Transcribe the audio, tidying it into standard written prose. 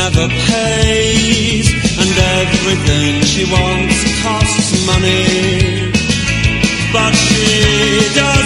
never pays, and everything she wants costs money, but she does